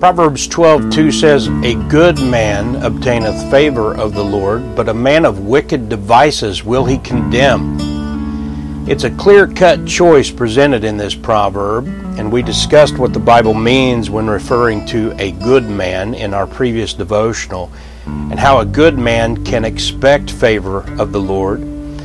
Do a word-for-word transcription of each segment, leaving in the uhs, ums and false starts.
Proverbs twelve two says, "A good man obtaineth favor of the Lord, but a man of wicked devices will he condemn." It's a clear-cut choice presented in this proverb, and we discussed what the Bible means when referring to a good man in our previous devotional, and how a good man can expect favor of the Lord.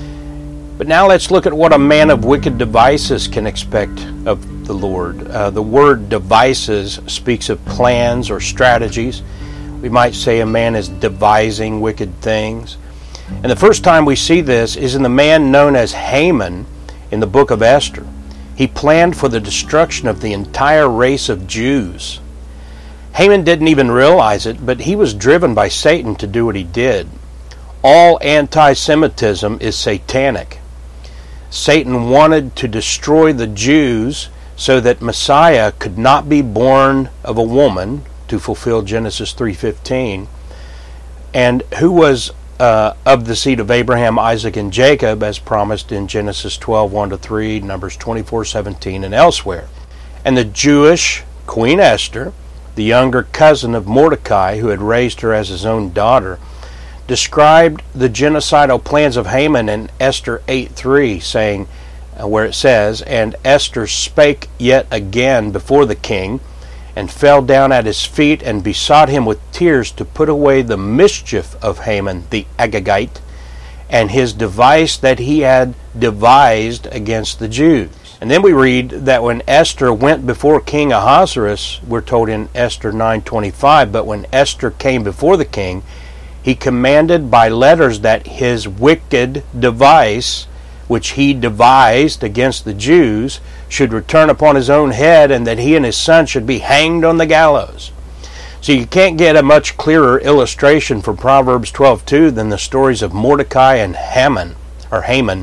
But now let's look at what a man of wicked devices can expect of the Lord. Uh, the word devices speaks of plans or strategies. We might say a man is devising wicked things. And the first time we see this is in the man known as Haman in the book of Esther. He planned for the destruction of the entire race of Jews. Haman didn't even realize it, but he was driven by Satan to do what he did. All anti-Semitism is satanic. Satan wanted to destroy the Jews so that Messiah could not be born of a woman, to fulfill Genesis three fifteen, and who was uh, of the seed of Abraham, Isaac, and Jacob, as promised in Genesis twelve one to three, Numbers twenty-four seventeen, and elsewhere. And the Jewish Queen Esther, the younger cousin of Mordecai, who had raised her as his own daughter, described the genocidal plans of Haman in Esther eight three, saying, uh, where it says, "And Esther spake yet again before the king, and fell down at his feet, and besought him with tears to put away the mischief of Haman the Agagite, and his device that he had devised against the Jews." And then we read that when Esther went before King Ahasuerus, we're told in Esther nine twenty-five, "But when Esther came before the king, he commanded by letters that his wicked device, which he devised against the Jews, should return upon his own head, and that he and his son should be hanged on the gallows." So you can't get a much clearer illustration for Proverbs twelve two than the stories of Mordecai and Haman, or Haman.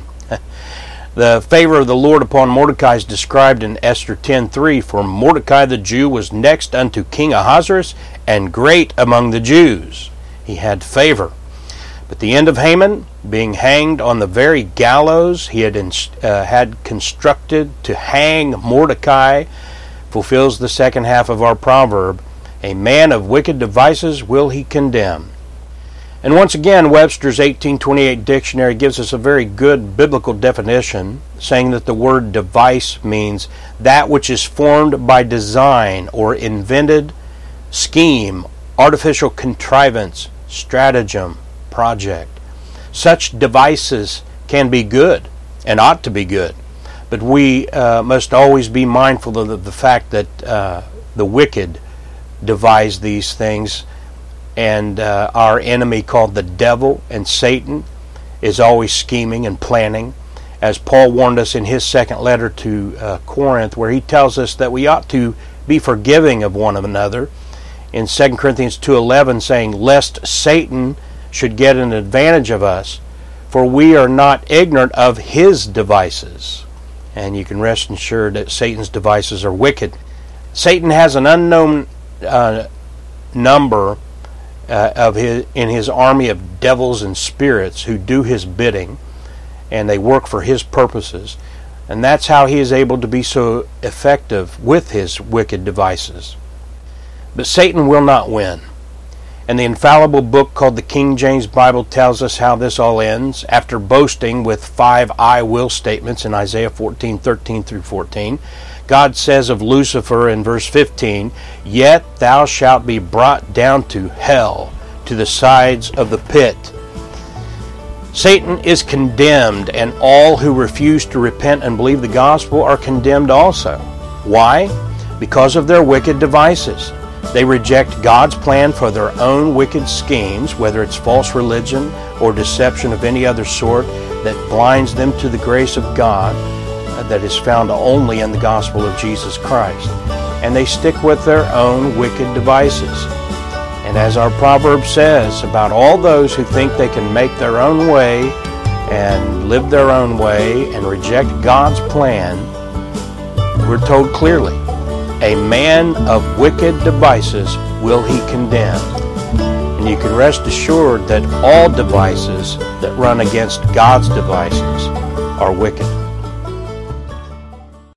The favor of the Lord upon Mordecai is described in Esther ten three, "For Mordecai the Jew was next unto King Ahasuerus, and great among the Jews." He had favor. But the end of Haman, being hanged on the very gallows he had uh, had constructed to hang Mordecai, fulfills the second half of our proverb, "A man of wicked devices will he condemn." And once again, Webster's eighteen twenty-eight dictionary gives us a very good biblical definition, saying that the word device means that which is formed by design or invented scheme, artificial contrivance, stratagem, project. Such devices can be good and ought to be good, but we uh, must always be mindful of the, the fact that uh, the wicked devise these things, and uh, our enemy called the devil and Satan is always scheming and planning, as Paul warned us in his second letter to uh, Corinth, where he tells us that we ought to be forgiving of one another in Second Corinthians two eleven, saying, "Lest Satan should get an advantage of us, for we are not ignorant of his devices." And you can rest assured that Satan's devices are wicked. Satan has an unknown uh, number uh, of his in his army of devils and spirits who do his bidding, and they work for his purposes. And that's how he is able to be so effective with his wicked devices. But Satan will not win. And the infallible book called the King James Bible tells us how this all ends. After boasting with five "I will" statements in Isaiah fourteen thirteen through fourteen, God says of Lucifer in verse fifteen, "Yet thou shalt be brought down to hell, to the sides of the pit." Satan is condemned, and all who refuse to repent and believe the gospel are condemned also. Why? Because of their wicked devices. They reject God's plan for their own wicked schemes, whether it's false religion or deception of any other sort that blinds them to the grace of God that is found only in the gospel of Jesus Christ. And they stick with their own wicked devices. And as our proverb says about all those who think they can make their own way and live their own way and reject God's plan, we're told clearly, "A man of wicked devices will he condemn." And you can rest assured that all devices that run against God's devices are wicked.